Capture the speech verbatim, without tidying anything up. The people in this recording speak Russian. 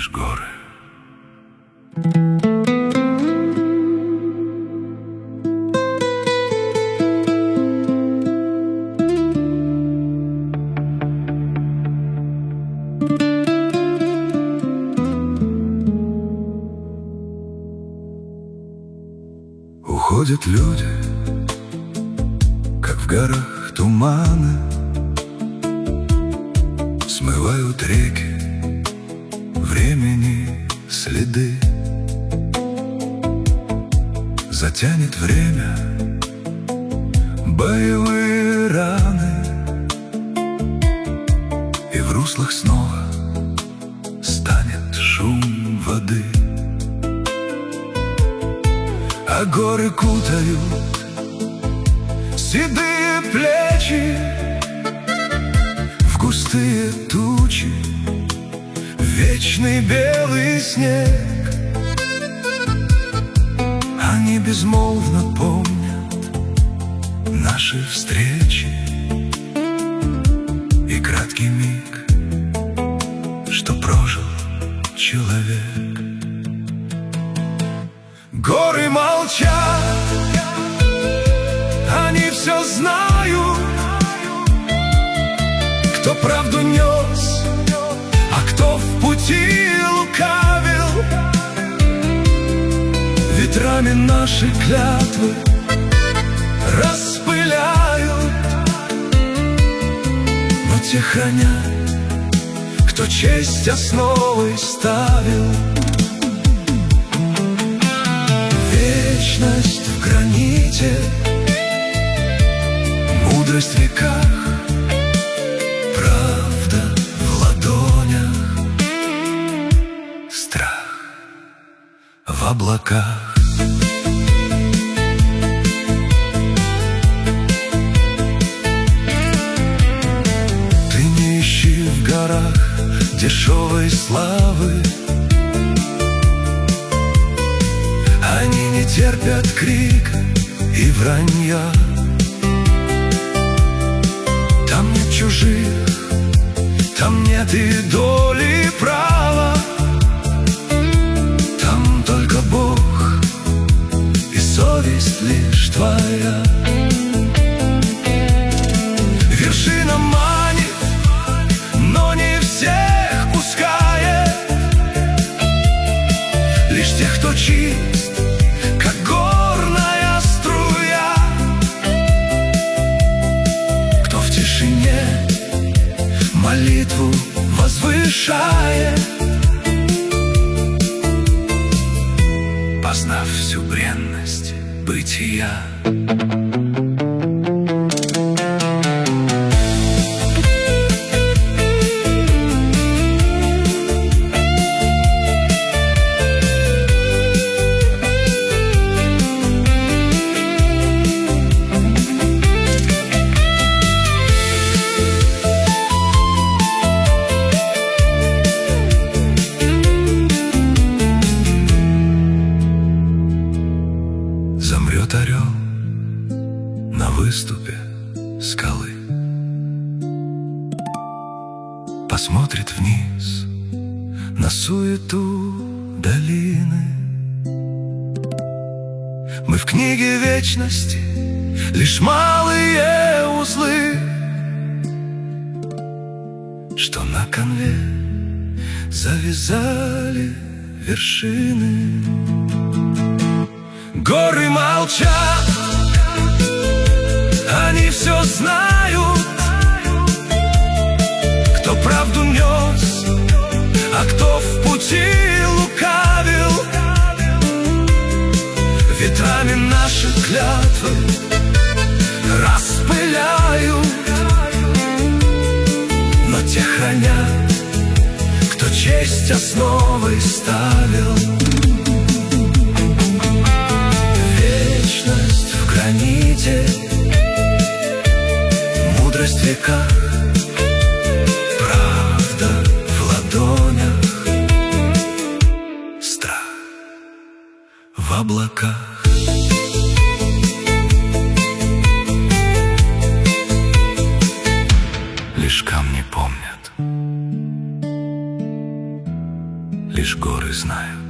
лишь горы. Уходят люди, как в горах туманы, смывают реки времени следы. Затянет время боевые раны, и в руслах снова станет шум воды. А горы кутают седые плечи в густые тучи, вечный белый снег. Они безмолвно помнят наши встречи и краткий миг, что прожил человек. Горы молчат, они все знают, кто правду нес, а кто в пути лукавил. Ветрами наши клятвы распыляют, но те хранят, кто честь основой ставил. Вечность в граните, мудрость в веках, правда в ладонях, страх в облаках. Ты не ищи в горах дешевой славы, они не терпят крика и вранья. Там нет чужих, там нет и доли права. Там только Бог и совесть лишь твоя. Вершина манит, но не всех пускает, лишь тех, кто чист, как горная струя, кто в тишине молитву возвышает, познав всю бренность бытия. Замрет орел на выступе скалы, посмотрит вниз на суету долины. Мы в книге вечности лишь малые узлы, что на конве завязали вершины. Горы молчат, они все знают, кто правду нес, а кто в пути лукавил. Ветрами наши клятвы распыляют, но те хранят, кто честь основой ставил. Вечность в граните, мудрость в веках, правда в ладонях, страх в облаках. Лишь камни помнят, лишь горы знают.